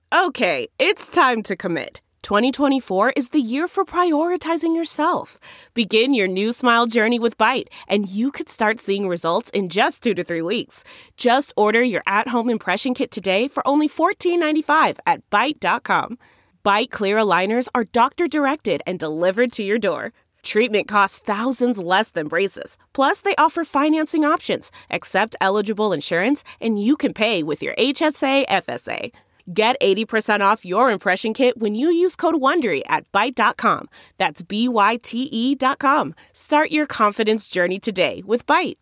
Okay, it's time to commit. 2024 is the year for prioritizing yourself. Begin your new smile journey with Byte, and you could start seeing results in just 2 to 3 weeks. Just order your at-home impression kit today for only $14.95 at Byte.com. Byte Clear aligners are doctor-directed and delivered to your door. Treatment costs thousands less than braces. Plus, they offer financing options, accept eligible insurance, and you can pay with your HSA, FSA. Get 80% off your impression kit when you use code WONDERY at Byte.com. That's BYTE.com. Start your confidence journey today with Byte.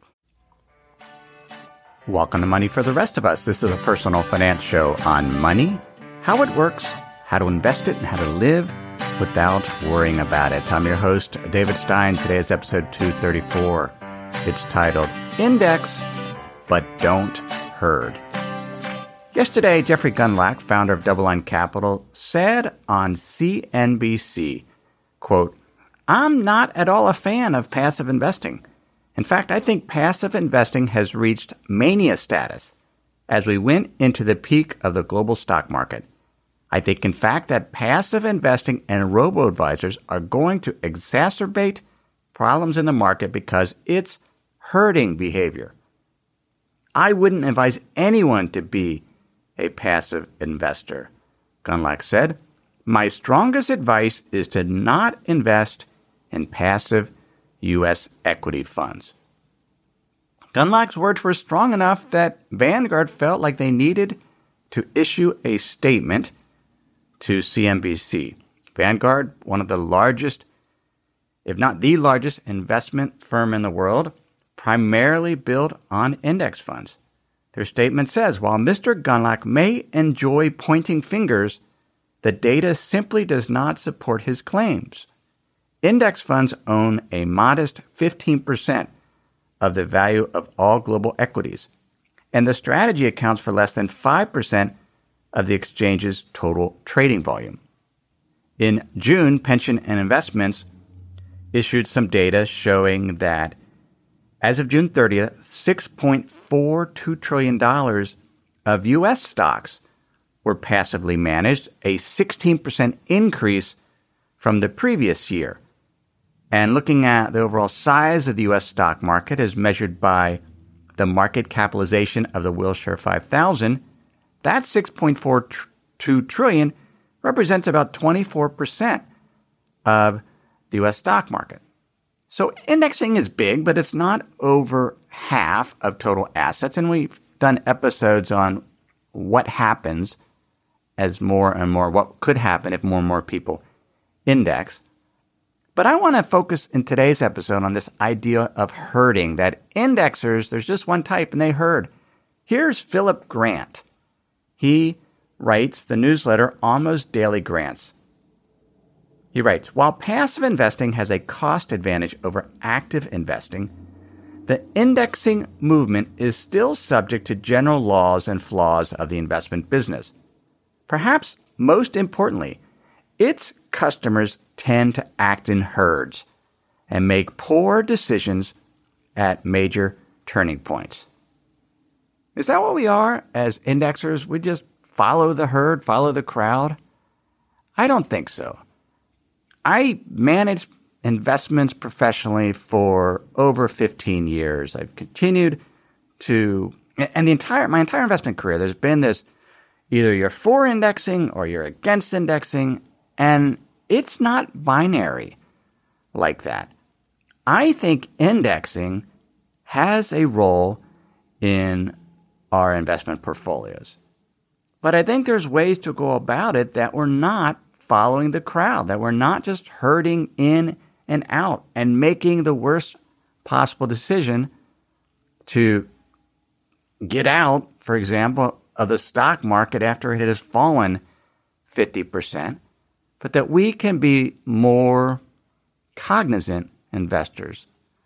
Welcome to Money for the Rest of Us. This is a personal finance show on money, how it works, how to invest it, and how to live without worrying about it. I'm your host, David Stein. Today is episode 234. It's titled, Index, but Don't Herd. Yesterday, Jeffrey Gundlach, founder of DoubleLine Capital, said on CNBC, quote, "I'm not at all a fan of passive investing. In fact, I think passive investing has reached mania status as we went into the peak of the global stock market. I think, in fact, that passive investing and robo-advisors are going to exacerbate problems in the market because it's herding behavior. I wouldn't advise anyone to be a passive investor." Gundlach said, "My strongest advice is to not invest in passive U.S. equity funds." Gundlach's words were strong enough that Vanguard felt like they needed to issue a statement to CNBC. Vanguard, one of the largest, if not the largest, investment firm in the world, primarily built on index funds. Their statement says, while Mr. Gundlach may enjoy pointing fingers, the data simply does not support his claims. Index funds own a modest 15% of the value of all global equities, and the strategy accounts for less than 5% of the exchange's total trading volume. In June, Pension and Investments issued some data showing that as of June 30th, $6.42 trillion of U.S. stocks were passively managed, a 16% increase from the previous year. And looking at the overall size of the U.S. stock market as measured by the market capitalization of the Wilshire 5000, that $6.42 trillion represents about 24% of the U.S. stock market. So indexing is big, but it's not over half of total assets. And we've done episodes on what happens as more and more, what could happen if more and more people index. But I want to focus in today's episode on this idea of herding, that indexers, there's just one type and they herd. Here's Philip Grant. He writes the newsletter Almost Daily Grants. He writes, while passive investing has a cost advantage over active investing, the indexing movement is still subject to general laws and flaws of the investment business. Perhaps most importantly, its customers tend to act in herds and make poor decisions at major turning points. Is that what we are as indexers? We just follow the herd, follow the crowd? I don't think so. I managed investments professionally for over 15 years. I've continued to, and my entire investment career, there's been this, either you're for indexing or you're against indexing, and it's not binary like that. I think indexing has a role in our investment portfolios. But I think there's ways to go about it that we're not following the crowd, that we're not just herding in and out and making the worst possible decision to get out, for example, of the stock market after it has fallen 50%, but that we can be more cognizant investors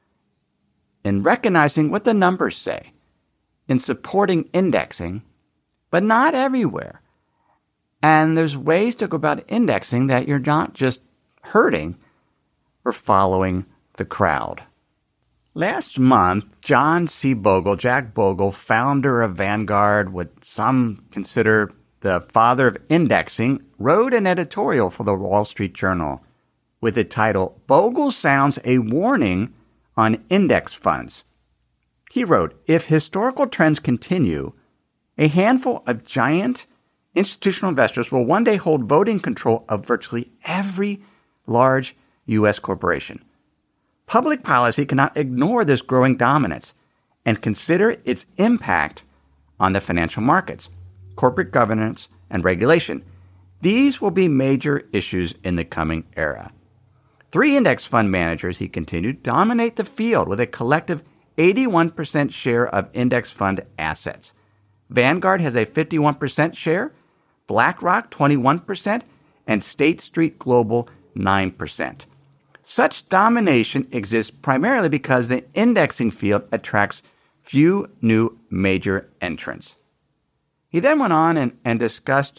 in recognizing what the numbers say, in supporting indexing, but not everywhere. And there's ways to go about indexing that you're not just herding or following the crowd. Last month, John C. Bogle, Jack Bogle, founder of Vanguard, what some consider the father of indexing, wrote an editorial for the Wall Street Journal with the title, "Bogle Sounds a Warning on Index Funds." He wrote, "If historical trends continue, a handful of giant institutional investors will one day hold voting control of virtually every large U.S. corporation. Public policy cannot ignore this growing dominance and consider its impact on the financial markets, corporate governance, and regulation. These will be major issues in the coming era." 3 index fund managers, he continued, dominate the field with a collective 81% share of index fund assets. Vanguard has a 51% share, BlackRock 21%, and State Street Global 9%. Such domination exists primarily because the indexing field attracts few new major entrants. He then went on and discussed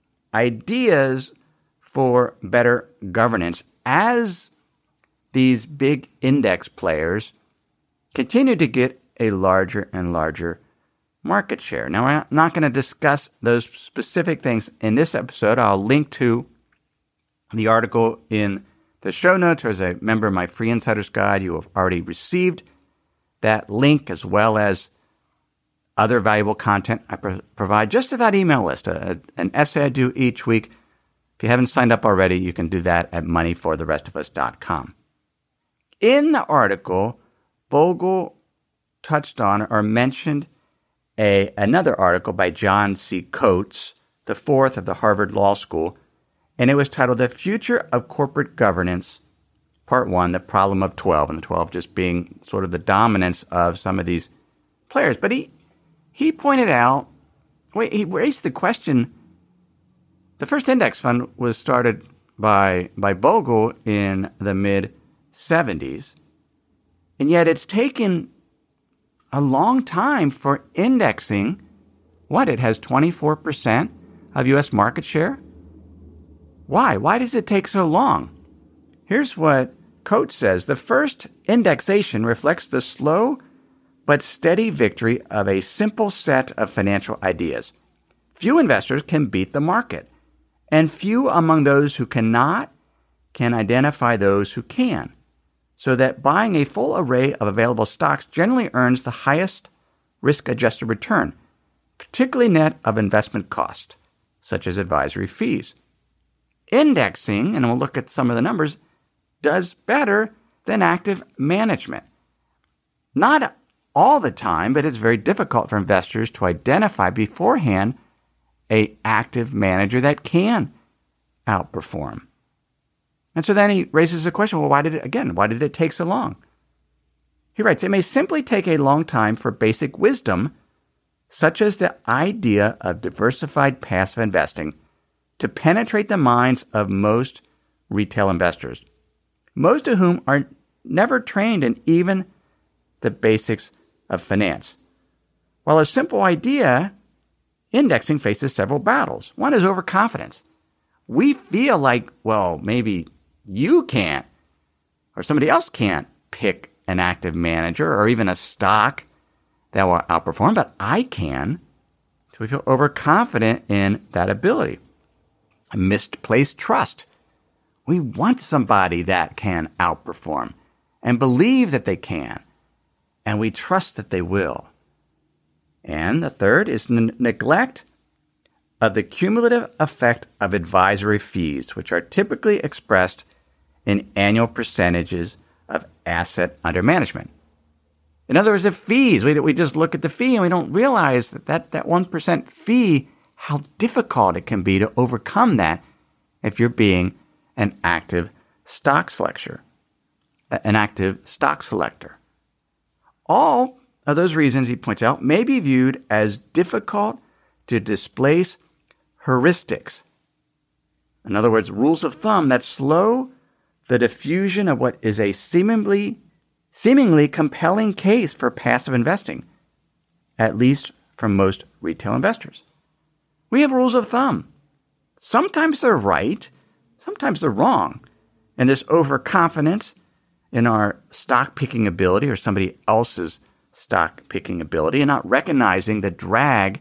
ideas for better governance as these big index players continue to get a larger and larger market share. Now, I'm not going to discuss those specific things in this episode. I'll link to the article in the show notes, or as a member of my Free Insider's Guide, you have already received that link, as well as other valuable content I provide just to that email list, an essay I do each week. If you haven't signed up already, you can do that at moneyfortherestofus.com. In the article, Bogle touched on or mentioned another article by John C. Coates, the fourth of the Harvard Law School, and it was titled "The Future of Corporate Governance, Part 1, The Problem of 12, and the 12 just being sort of the dominance of some of these players. But he pointed out, he raised the question, the first index fund was started by Bogle in the mid-'70s, and yet it's taken a long time for indexing. It has 24% of U.S. market share? Why? Why does it take so long? Here's what Coates says. The first indexation reflects the slow but steady victory of a simple set of financial ideas. Few investors can beat the market, and few among those who cannot can identify those who can, so that buying a full array of available stocks generally earns the highest risk-adjusted return, particularly net of investment cost, such as advisory fees. Indexing, and we'll look at some of the numbers, does better than active management. Not all the time, but it's very difficult for investors to identify beforehand an active manager that can outperform. And so then he raises the question, well, why did it take so long? He writes, it may simply take a long time for basic wisdom, such as the idea of diversified passive investing, to penetrate the minds of most retail investors, most of whom are never trained in even the basics of finance. While a simple idea, indexing faces several battles. One is overconfidence. We feel like, well, maybe you can't, or somebody else can't pick an active manager or even a stock that will outperform, but I can. So we feel overconfident in that ability. A misplaced trust. We want somebody that can outperform and believe that they can, and we trust that they will. And the third is neglect of the cumulative effect of advisory fees, which are typically expressed in annual percentages of asset under management. In other words, the fees, we just look at the fee and we don't realize that 1% fee, how difficult it can be to overcome that if you're being an active stock selector. All of those reasons, he points out, may be viewed as difficult to displace heuristics. In other words, rules of thumb that slow the diffusion of what is a seemingly compelling case for passive investing, at least from most retail investors. We have rules of thumb. Sometimes they're right, sometimes they're wrong. And this overconfidence in our stock picking ability or somebody else's stock picking ability and not recognizing the drag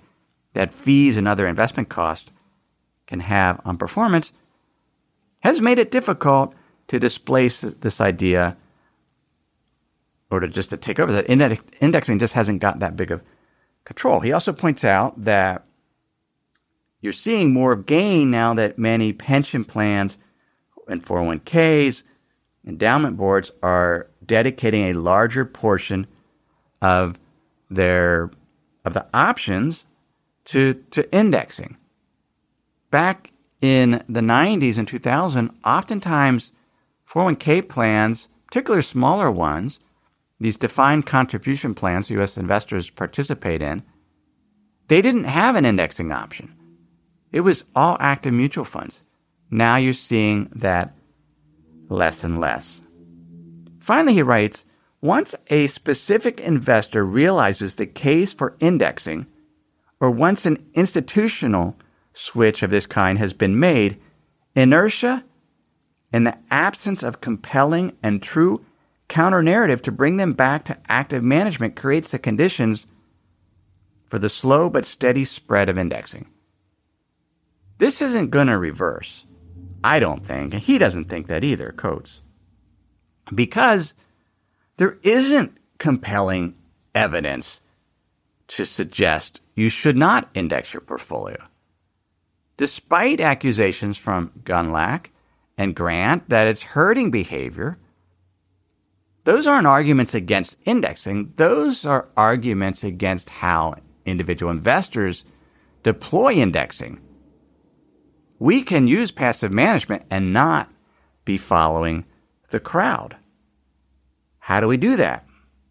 that fees and other investment costs can have on performance has made it difficult to displace this idea or to take over that. Indexing just hasn't got that big of control. He also points out that you're seeing more of gain now that many pension plans and 401ks, endowment boards are dedicating a larger portion of the options to indexing. Back in the 90s and 2000, oftentimes 401k plans, particularly smaller ones, these defined contribution plans U.S. investors participate in, they didn't have an indexing option. It was all active mutual funds. Now you're seeing that less and less. Finally, he writes, once a specific investor realizes the case for indexing, or once an institutional switch of this kind has been made, inertia and the absence of compelling and true counter-narrative to bring them back to active management creates the conditions for the slow but steady spread of indexing. This isn't going to reverse, I don't think, and he doesn't think that either, Coates, because there isn't compelling evidence to suggest you should not index your portfolio. Despite accusations from Gundlach and Grant that it's hurting behavior, those aren't arguments against indexing. Those are arguments against how individual investors deploy indexing. We can use passive management and not be following the crowd. How do we do that?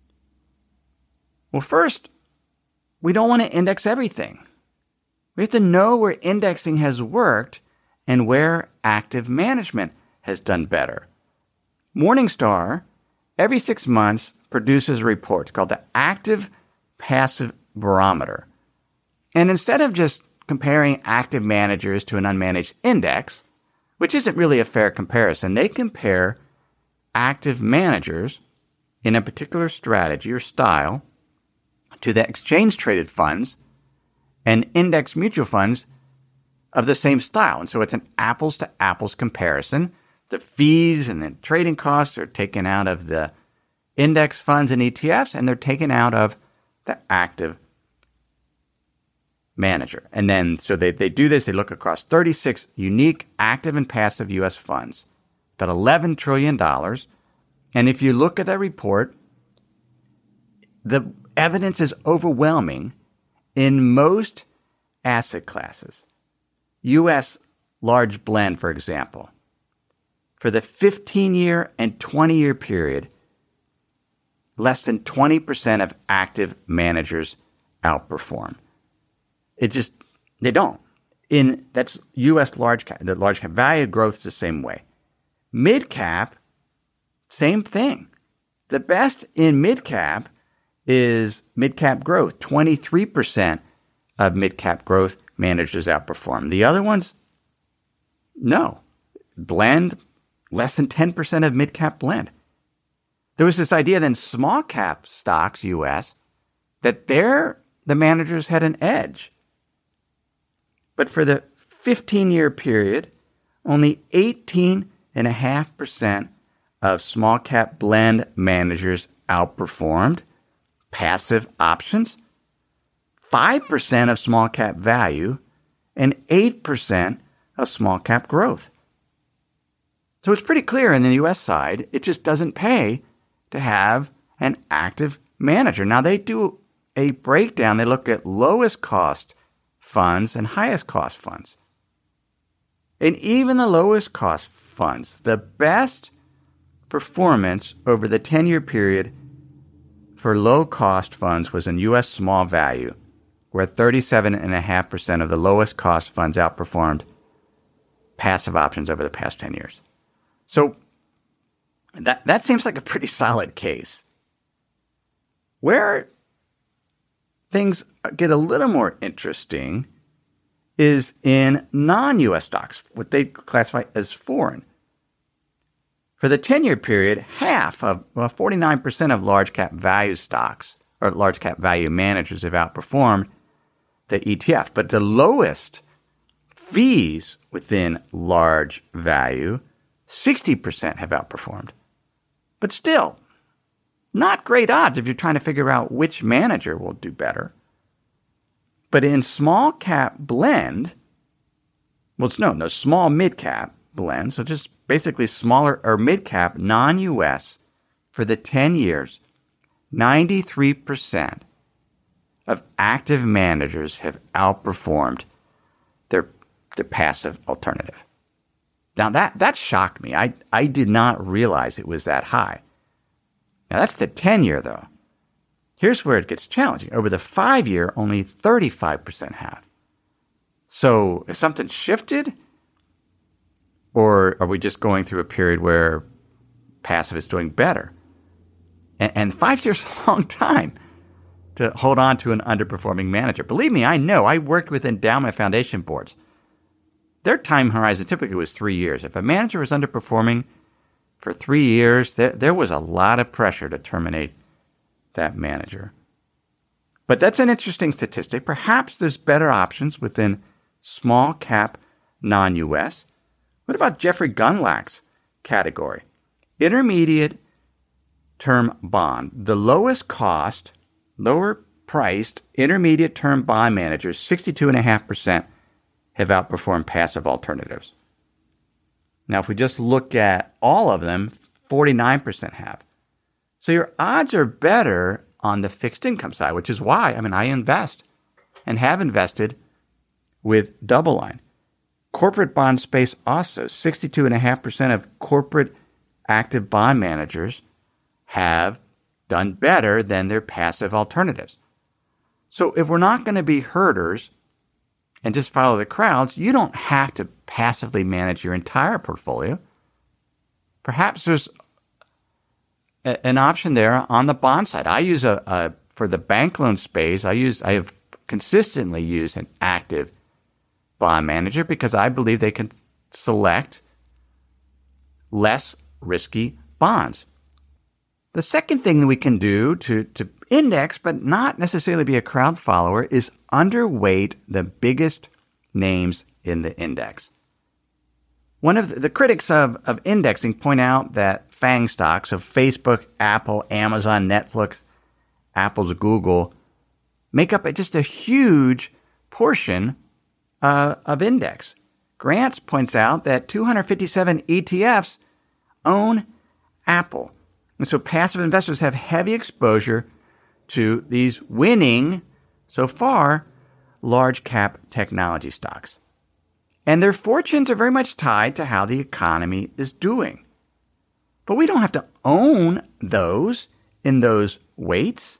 Well, first, we don't want to index everything. We have to know where indexing has worked and where active management has done better. Morningstar, every 6 months, produces a report called the Active Passive Barometer. And instead of just comparing active managers to an unmanaged index, which isn't really a fair comparison, they compare active managers in a particular strategy or style to the exchange-traded funds and index mutual funds of the same style. And so it's an apples-to-apples comparison. The fees and the trading costs are taken out of the index funds and ETFs, and they're taken out of the active manager. And then, so they do this, they look across 36 unique active and passive U.S. funds, about $11 trillion. And if you look at that report, the evidence is overwhelming in most asset classes. U.S. large blend, for example, for the 15-year and 20-year period, less than 20% of active managers outperform. They don't. That's U.S. large cap. The large cap value growth is the same way. Mid cap, same thing. The best in mid cap is mid cap growth. 23% of mid cap growth managers outperform. The other ones, no. Blend, less than 10% of mid cap blend. There was this idea then small cap stocks, U.S., that the managers had an edge. But for the 15-year period, only 18.5% of small cap blend managers outperformed passive options, 5% of small cap value, and 8% of small cap growth. So it's pretty clear in the U.S. side, it just doesn't pay to have an active manager. Now they do a breakdown. They look at lowest cost funds and highest cost funds. And even the lowest cost funds, the best performance over the 10-year period for low cost funds was in U.S. small value, where 37.5% of the lowest cost funds outperformed passive options over the past 10 years. So that seems like a pretty solid case. Where things get a little more interesting is in non-U.S. stocks, what they classify as foreign. For the 10-year period, half of, 49% of large cap value stocks or large cap value managers have outperformed the ETF. But the lowest fees within large value, 60% have outperformed. But still, not great odds if you're trying to figure out which manager will do better. But in small cap blend, small mid cap blend, so just basically smaller or mid cap non-US for the 10 years, 93% of active managers have outperformed their passive alternative. Now that shocked me. I did not realize it was that high. Now that's the 10-year though. Here's where it gets challenging. Over the 5-year, only 35% have. So has something shifted? Or are we just going through a period where passive is doing better? And 5 years is a long time to hold on to an underperforming manager. Believe me, I know. I worked with endowment foundation boards. Their time horizon typically was 3 years. If a manager was underperforming for 3 years, there was a lot of pressure to terminate that manager. But that's an interesting statistic. Perhaps there's better options within small cap non-US. What about Jeffrey Gundlach's category? Intermediate term bond. The lowest cost, lower priced intermediate term bond managers, 62.5%, have outperformed passive alternatives. Now, if we just look at all of them, 49% have. So your odds are better on the fixed income side, which is why, I invest and have invested with DoubleLine. Corporate bond space also, 62.5% of corporate active bond managers have done better than their passive alternatives. So if we're not going to be herders and just follow the crowds, you don't have to passively manage your entire portfolio. Perhaps there's an option there on the bond side. I use for the bank loan space, I have consistently used an active bond manager because I believe they can select less risky bonds. The second thing that we can do to index, but not necessarily be a crowd follower, is underweight the biggest names in the index. One of the critics of indexing point out that FANG stocks of Facebook, Apple, Amazon, Netflix, Apple's Google make up just a huge portion of index. Grants points out that 257 ETFs own Apple. And so passive investors have heavy exposure to these winning, so far, large cap technology stocks. And their fortunes are very much tied to how the economy is doing. But we don't have to own those in those weights.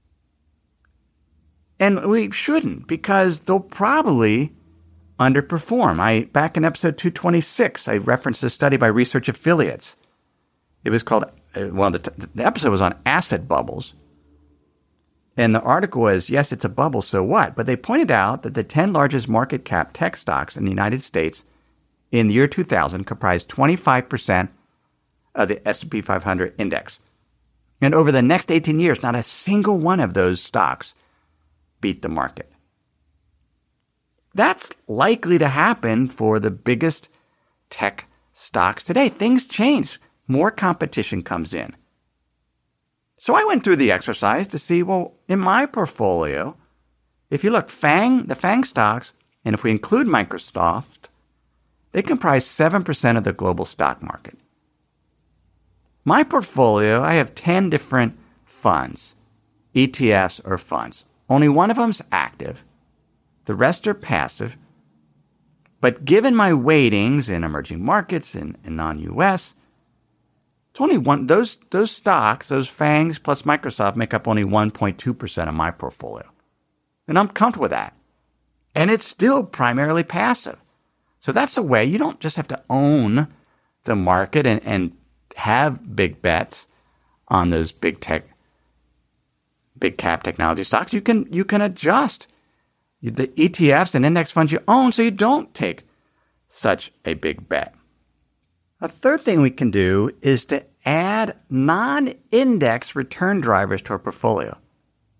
And we shouldn't, because they'll probably underperform. Back in episode 226, I referenced a study by Research Affiliates. It was called, the episode was on asset bubbles. And the article was, yes, it's a bubble, so what? But they pointed out that the 10 largest market cap tech stocks in the United States in the year 2000 comprised 25% of the S&P 500 index. And over the next 18 years, not a single one of those stocks beat the market. That's likely to happen for the biggest tech stocks today. Things change. More competition comes in. So I went through the exercise to see, well, in my portfolio, if you look, the FANG stocks, and if we include Microsoft, they comprise 7% of the global stock market. My portfolio, I have 10 different funds, ETFs or funds. Only one of them's active. The rest are passive. But given my weightings in emerging markets and non-US, it's only one. Those stocks, those FANGs plus Microsoft, make up only 1.2% of my portfolio. And I'm comfortable with that. And it's still primarily passive. So that's a way you don't just have to own the market and have big bets on those big cap technology stocks. You can adjust the ETFs and index funds you own so you don't take such a big bet. A third thing we can do is to add non-index return drivers to our portfolio.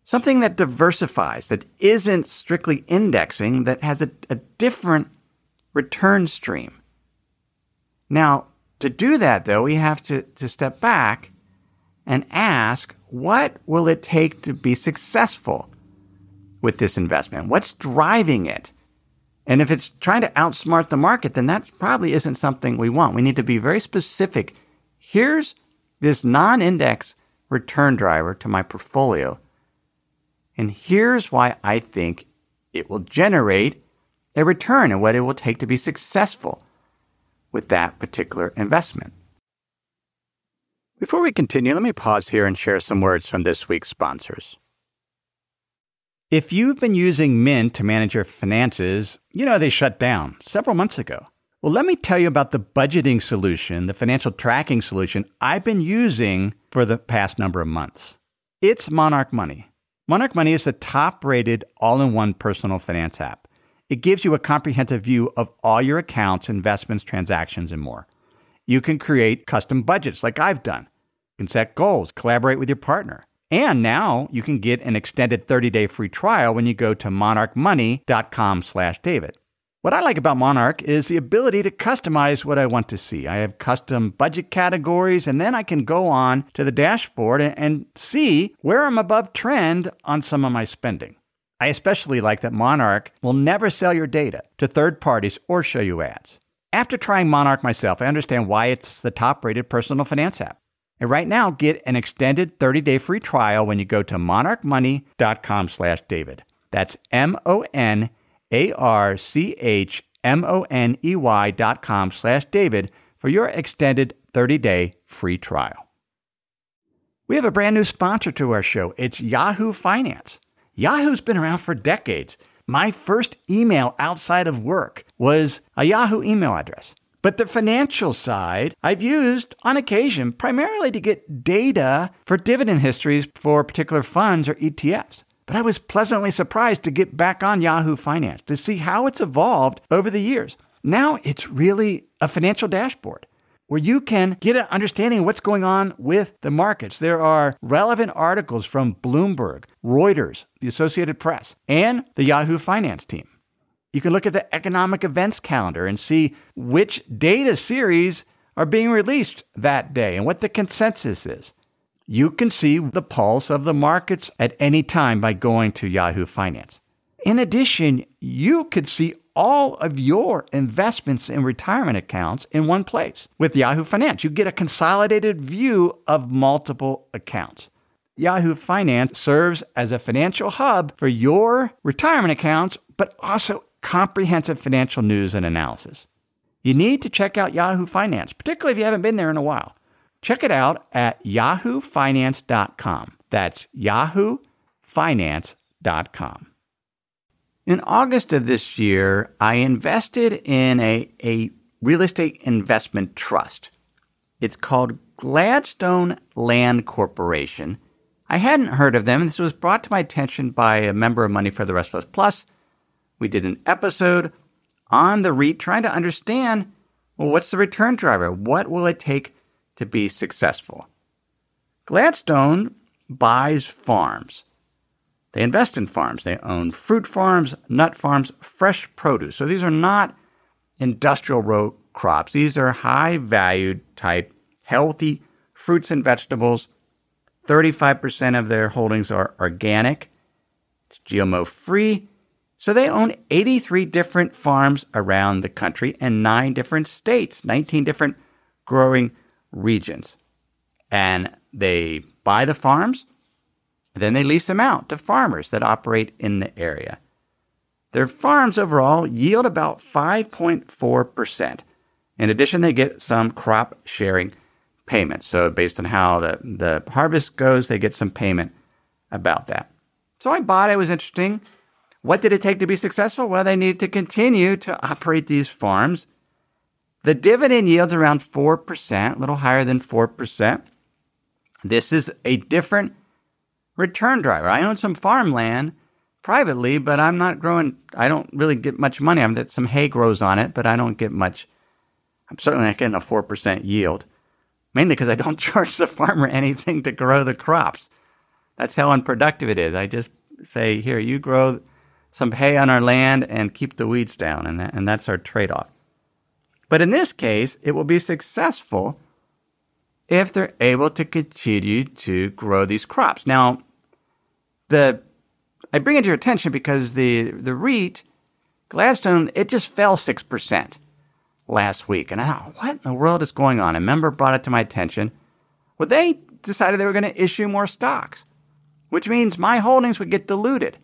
Something that diversifies, that isn't strictly indexing, that has a different return stream. Now, to do that, though, we have to step back and ask, what will it take to be successful with this investment? What's driving it? And if it's trying to outsmart the market, then that probably isn't something we want. We need to be very specific. Here's this non-index return driver to my portfolio. And here's why I think it will generate a return and what it will take to be successful with that particular investment. Before we continue, let me pause here and share some words from this week's sponsors. If you've been using Mint to manage your finances, you know they shut down several months ago. Well, let me tell you about the budgeting solution, the financial tracking solution I've been using for the past number of months. It's Monarch Money. Monarch Money is the top-rated all-in-one personal finance app. It gives you a comprehensive view of all your accounts, investments, transactions, and more. You can create custom budgets like I've done. You can set goals, collaborate with your partner. And now you can get an extended 30-day free trial when you go to monarchmoney.com/David. What I like about Monarch is the ability to customize what I want to see. I have custom budget categories, and then I can go on to the dashboard and see where I'm above trend on some of my spending. I especially like that Monarch will never sell your data to third parties or show you ads. After trying Monarch myself, I understand why it's the top-rated personal finance app. And right now, get an extended 30-day free trial when you go to monarchmoney.com/David. That's monarchmoney.com/David for your extended 30-day free trial. We have a brand new sponsor to our show. It's Yahoo Finance. Yahoo's been around for decades. My first email outside of work was a Yahoo email address. But the financial side, I've used on occasion primarily to get data for dividend histories for particular funds or ETFs. But I was pleasantly surprised to get back on Yahoo Finance to see how it's evolved over the years. Now it's really a financial dashboard where you can get an understanding of what's going on with the markets. There are relevant articles from Bloomberg, Reuters, the Associated Press, and the Yahoo Finance team. You can look at the economic events calendar and see which data series are being released that day and what the consensus is. You can see the pulse of the markets at any time by going to Yahoo Finance. In addition, you could see all of your investments in retirement accounts in one place. With Yahoo Finance, you get a consolidated view of multiple accounts. Yahoo Finance serves as a financial hub for your retirement accounts, but also comprehensive financial news and analysis. You need to check out Yahoo Finance, particularly if you haven't been there in a while. Check it out at yahoofinance.com. That's yahoofinance.com. In August of this year, I invested in a real estate investment trust. It's called Gladstone Land Corporation. I hadn't heard of them. This was brought to my attention by a member of Money for the Rest of Us Plus. We did an episode on the REIT trying to understand, well, what's the return driver? What will it take to be successful? Gladstone buys farms. They invest in farms. They own fruit farms, nut farms, fresh produce. So these are not industrial row crops. These are high-valued type, healthy fruits and vegetables. 35% of their holdings are organic. It's GMO-free. So they own 83 different farms around the country and 9 different states, 19 different growing regions. And they buy the farms, then they lease them out to farmers that operate in the area. Their farms overall yield about 5.4%. In addition, they get some crop sharing payments. So based on how the harvest goes, they get some payment about that. So I bought it. It was interesting. What did it take to be successful? Well, they needed to continue to operate these farms. The dividend yield's around 4%, a little higher than 4%. This is a different return driver. I own some farmland privately, but I'm not growing. I don't really get much money. Some hay grows on it, but I don't get much. I'm certainly not getting a 4% yield, mainly because I don't charge the farmer anything to grow the crops. That's how unproductive it is. I just say, here, you grow some hay on our land and keep the weeds down, and that's our trade-off. But in this case, it will be successful if they're able to continue to grow these crops. Now, I bring it to your attention because the REIT, Gladstone, it just fell 6% last week. And I thought, what in the world is going on? A member brought it to my attention. Well, they decided they were going to issue more stocks, which means my holdings would get diluted.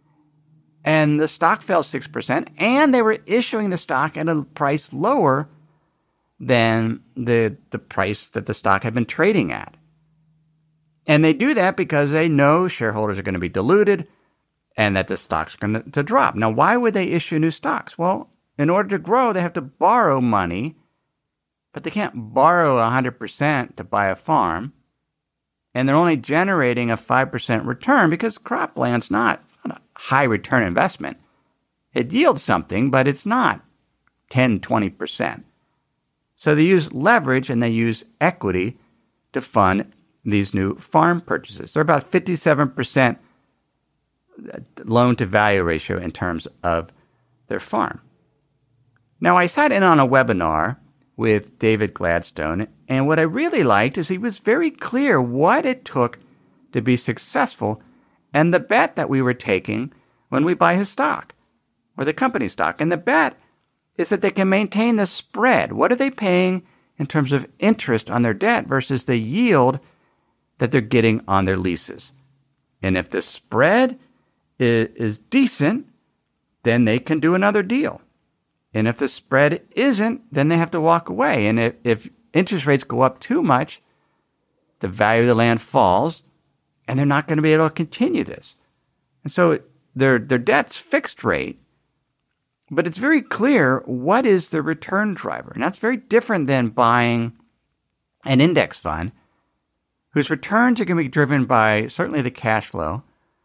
And the stock fell 6%, and they were issuing the stock at a price lower than the price that the stock had been trading at. And they do that because they know shareholders are going to be diluted and that the stock's going to drop. Now, why would they issue new stocks? Well, in order to grow, they have to borrow money, but they can't borrow 100% to buy a farm. And they're only generating a 5% return because cropland's not a high return investment. It yields something, but it's not 10, 20%. So they use leverage and they use equity to fund these new farm purchases. They're about 57% loan to value ratio in terms of their farm. Now, I sat in on a webinar with David Gladstone, and what I really liked is he was very clear what it took to be successful and the bet that we were taking when we buy his stock or the company stock. And the bet is that they can maintain the spread. What are they paying in terms of interest on their debt versus the yield that they're getting on their leases? And if the spread is decent, then they can do another deal. And if the spread isn't, then they have to walk away. And if interest rates go up too much, the value of the land falls, and they're not going to be able to continue this. And so their debt's fixed rate, but it's very clear what is the return driver. And that's very different than buying an index fund whose returns are going to be driven by certainly the cash flow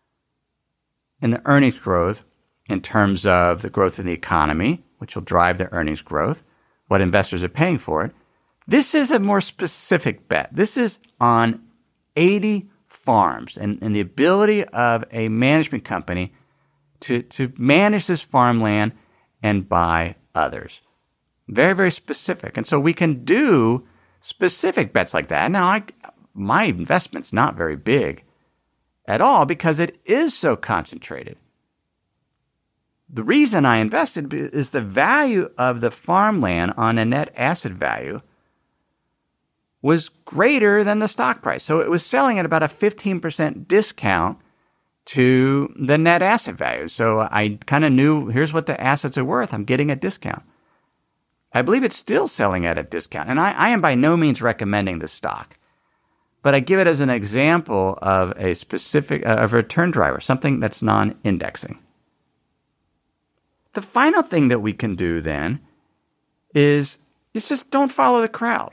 and the earnings growth in terms of the growth in the economy, which will drive the earnings growth, what investors are paying for it. This is a more specific bet. This is on 80 farms and the ability of a management company to manage this farmland and buy others. Very, very specific. And so we can do specific bets like that. Now, my investment's not very big at all because it is so concentrated. The reason I invested is the value of the farmland on a net asset value was greater than the stock price. So it was selling at about a 15% discount to the net asset value. So I kind of knew, here's what the assets are worth. I'm getting a discount. I believe it's still selling at a discount. And I am by no means recommending the stock, but I give it as an example of a specific of a return driver, something that's non-indexing. The final thing that we can do then is just don't follow the crowd.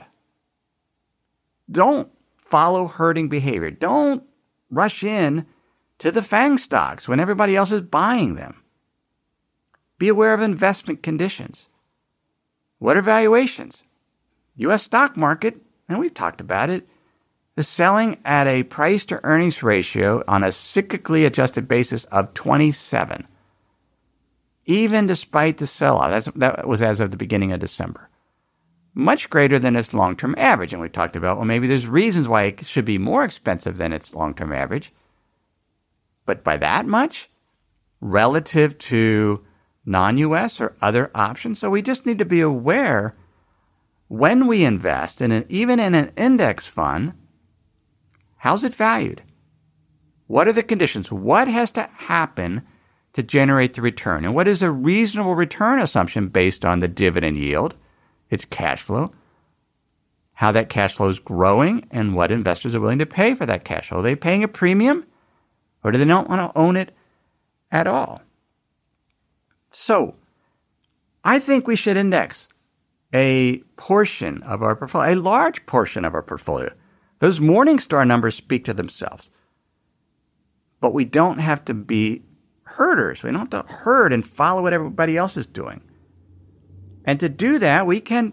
Don't follow herding behavior. Don't rush in to the FANG stocks when everybody else is buying them. Be aware of investment conditions. What are valuations? U.S. stock market, and we've talked about it, is selling at a price to earnings ratio on a cyclically adjusted basis of 27. Even despite the sell-off. That was as of the beginning of December. Much greater than its long-term average. And we talked about, well, maybe there's reasons why it should be more expensive than its long-term average. But by that much, relative to non-U.S. or other options. So we just need to be aware when we invest, even in an index fund, how's it valued? What are the conditions? What has to happen to generate the return? And what is a reasonable return assumption based on the dividend yield, its cash flow, how that cash flow is growing, and what investors are willing to pay for that cash flow? Are they paying a premium, or do they not want to own it at all? So, I think we should index a portion of our portfolio, a large portion of our portfolio. Those Morningstar numbers speak to themselves. But we don't have to be herders. We don't have to herd and follow what everybody else is doing. And to do that, we can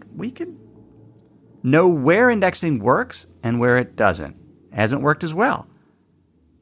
know where indexing works and where it doesn't. It hasn't worked as well.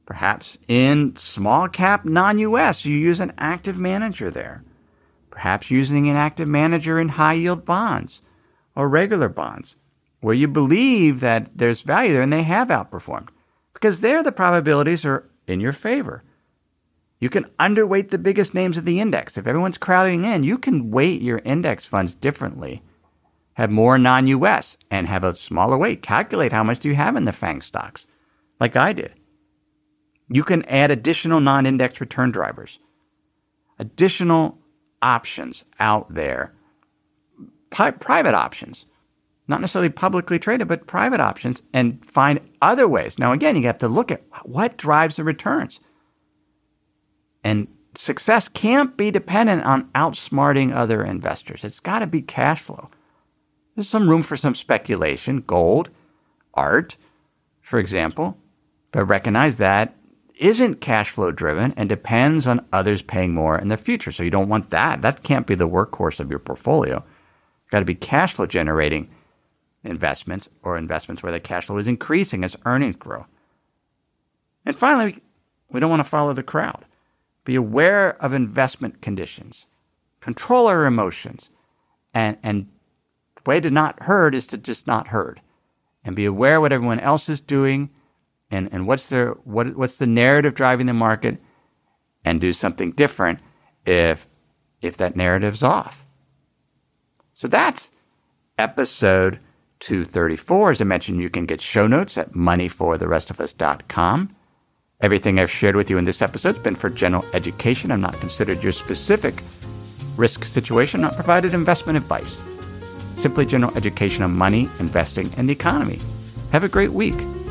Perhaps in small cap non-US, you use an active manager there. Perhaps using an active manager in high yield bonds or regular bonds, where you believe that there's value there and they have outperformed. Because there the probabilities are in your favor. You can underweight the biggest names of the index. If everyone's crowding in, you can weight your index funds differently. Have more non-US and have a smaller weight. Calculate how much do you have in the FANG stocks, like I did. You can add additional non-index return drivers, additional options out there, private options, not necessarily publicly traded, but private options, and find other ways. Now, again, you have to look at what drives the returns. And success can't be dependent on outsmarting other investors. It's got to be cash flow. There's some room for some speculation, gold, art, for example, but recognize that isn't cash flow driven and depends on others paying more in the future. So you don't want that. That can't be the workhorse of your portfolio. It's got to be cash flow generating investments or investments where the cash flow is increasing as earnings grow. And finally, we don't want to follow the crowd. Be aware of investment conditions. Control our emotions. And the way to not herd is to just not herd. And be aware of what everyone else is doing and what's the narrative driving the market, and do something different if that narrative's off. So that's episode 234. As I mentioned, you can get show notes at moneyfortherestofus.com. Everything I've shared with you in this episode has been for general education. I'm not considered your specific risk situation, not provided investment advice. Simply general education on money, investing, and the economy. Have a great week.